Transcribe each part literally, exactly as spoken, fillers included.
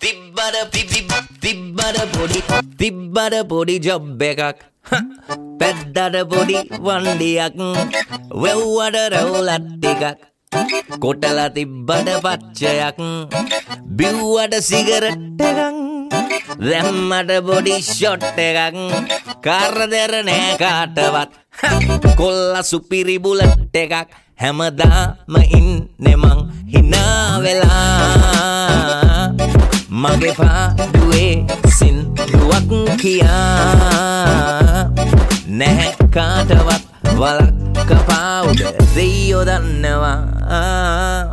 තිබ්බර තිබ්බර පොඩි තිබ්බර පොඩි ජොබ් එකක් පැද්දට පොඩි වණ්ඩියක් වෙව්වට රවුලත් ටිකක් කොටලා තිබ්බට පච්චයක් බිව්වට සිගරට් එකක් දැම්මට බොඩි ෂොට් එකක් කරදර නෑ කාටවත් කොල්ල සුපිරි බුලට් එකක් හැමදාම ඉන්නේ මං hina වෙලා මගේ පාඩුවේ සින්දුවක් කියා නැහැ කාටවත් වලක් කපාවුද දෙයියෝ දන්නවා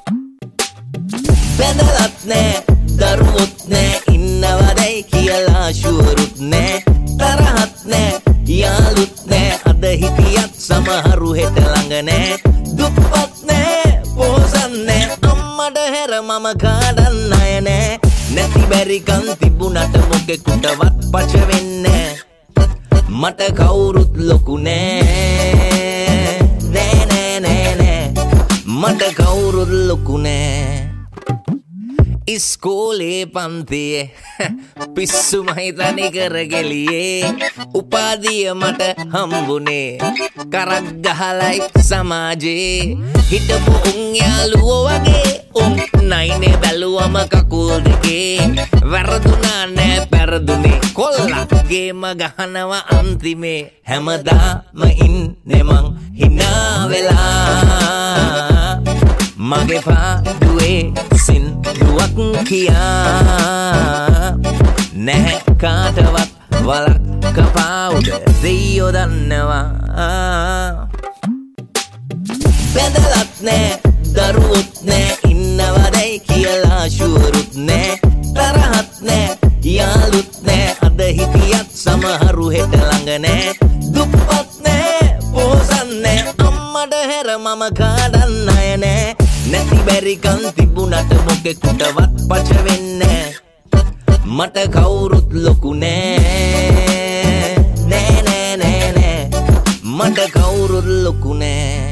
බැඳලත් නෑ දරුවොත් නෑ ඉන්නවදයි කියලා ෂුවරුත් නෑ තරහත් නෑ යාළුත් නෑ අද හිටියත් සමහරු හෙට ළඟ නෑ දුප්පත් නෑ පොහොසත් නෑ අම්මට හැර මම කාඩන්න අය නෑ නැති බැරිකන් තිබුණට මොකෙකුටවත් පච වෙන්නේ මට කවුරුත් ලොකු නෑ නෑ නෑ නෑ නෑ මට කවුරුත් ලොකු නෑ ඉස්කෝලේ පන්තියේ පිස්සුමයි තනි කර ගෙලියේ උපාධිය මට හම්බුනේ කරක් ගහලයි සමාජේ හිටපු උන් යාළුවෝ වගේ උන් නයිනේ බැලුවම කකුල් දෙකේ වැරදුනා නෑ පෙරදුනේ කොල්ලා ගේම ගහනවා අන්තිමේ හැමදාම ඉන්නේ මං hina වෙලා මගේ පාඩුවේ සින්දුවක් කියා නැහැ කාටවත් වලක් කපාවුද දෙයියෝ දන්නවා බැඳලත් නෑ දරුවොත් නෑ ඉන්නවදයි කියලා ෂුවරුත් නෑ තරහත් නෑ යාළුත් නෑ අද හිටියත් සමහරු හෙට ළඟ නෑ දුප්පත් නෑ පොහොසත් නෑ අම්මට හැර මම කාඩන්න අය නෑ නැති බැරිකන් තිබුණට මොකෙකුටවත් පච වෙන්නේ මට කවුරුත් ලොකු නෑ නෑ නෑ නෑ නෑ මට කවුරුත් ලොකු නෑ